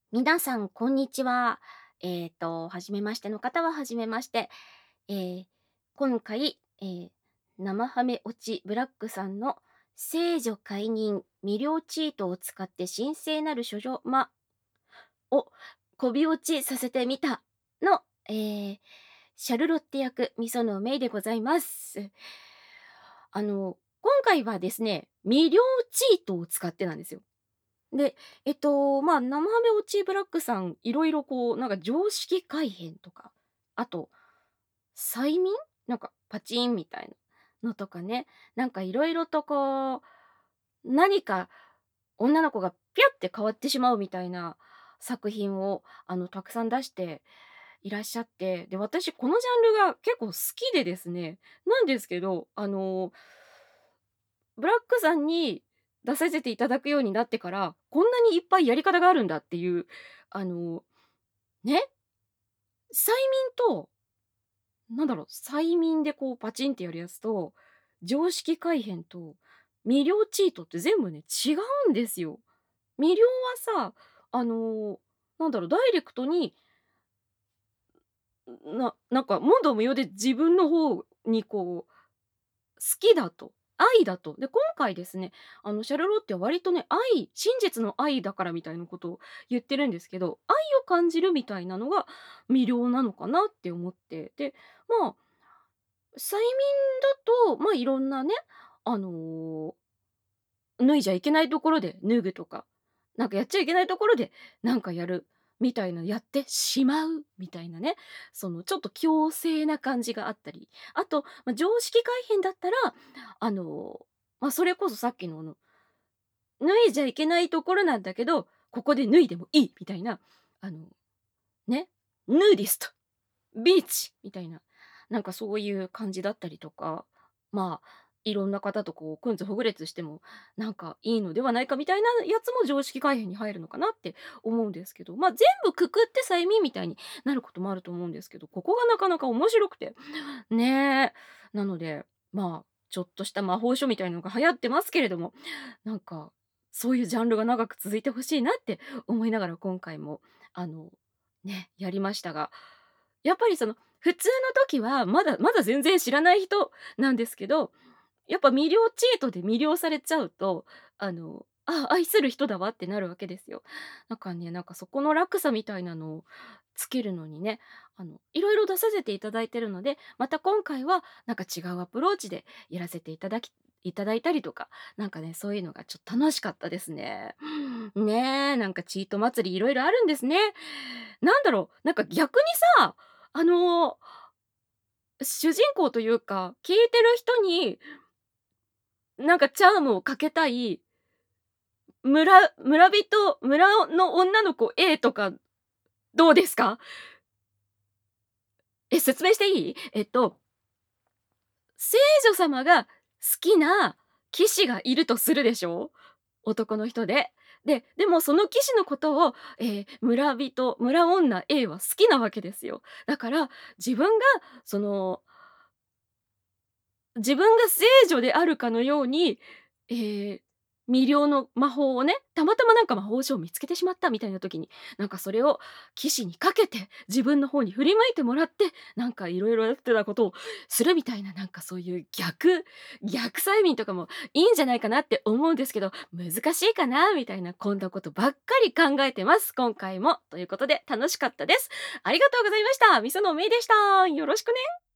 皆さん、こんにちは。はじめましての方ははじめまして。えー今回、生ハメ落ちブラックさんの聖女解任未了チートを使って神聖なる処女魔をこび落ちさせてみたの、シャルロッテ役、みそのメイでございます。今回はですね、未了チートを使ってなんですよ。で、生ハメオチブラックさん、いろいろこう、なんか常識改変とか、あと、催眠なんかパチンみたいなのとかね、なんかいろいろとこう、何か女の子がピャって変わってしまうみたいな作品を、たくさん出していらっしゃって、で、私このジャンルが結構好きでですね、なんですけど、ブラックさんに出させていただくようになってから、こんなにいっぱいやり方があるんだっていう、あの、ね、催眠と、催眠でこうパチンってやるやつと、常識改変と、魅了チートって全部ね、違うんですよ。魅了はさ、ダイレクトに、なんか問答無用で自分の方にこう好きだと、愛だと。で、今回ですね、シャルロッテは割とね、真実の愛だからみたいなことを言ってるんですけど、愛を感じるみたいなのが魅了なのかなって思って。で、まあ、催眠だと、まあ、いろんなね、あの、脱いじゃいけないところで脱ぐとか、なんかやっちゃいけないところでなんかやるみたいな、やってしまうみたいなね、そのちょっと強制な感じがあったり、あと、常識改変だったら、それこそさっきの脱いじゃいけないところなんだけど、ここで脱いでもいいみたいな、あの、ね、ヌーディスト、ビーチみたいな、なんかそういう感じだったりとか、まあ、いろんな方とこう、くんずほぐれつしても、なんかいいのではないかみたいなやつも常識改変に入るのかなって思うんですけど、全部くくって催眠みたいになることもあると思うんですけど、ここがなかなか面白くて。ねえ。なので、ちょっとした魔法書みたいなのが流行ってますけれども、なんか、そういうジャンルが長く続いてほしいなって思いながら今回も、あの、やりましたが、やっぱりその普通の時はまだ全然知らない人なんですけど、やっぱ魅了チートで魅了されちゃうと、愛する人だわってなるわけですよ。なんかね、なんかそこの落差みたいなのをつけるのにね、いろいろ出させていただいてるので、また今回はなんか違うアプローチでやらせていただいたりとか、なんかね、そういうのがちょっと楽しかったですね。ねえ、なんかチート祭りいろいろあるんですね。なんか逆にさ、あの、主人公というか、聞いてる人に、なんかチャームをかけたい村の女の子 A とかどうですか？説明していい？聖女様が好きな騎士がいるとするでしょ？男の人で。でもその騎士のことを、村女 A は好きなわけですよ。だから、自分がその自分が聖女であるかのように、えー魅了の魔法をね、たまたまなんか魔法書を見つけてしまったみたいな時に、なんかそれを騎士にかけて、自分の方に振りまいてもらって、なんかいろいろやってたことをするみたいな、なんかそういう逆催眠とかもいいんじゃないかなって思うんですけど、難しいかなみたいな、こんなことばっかり考えてます。今回も。ということで楽しかったです。ありがとうございました。みそのめいでした。よろしくね。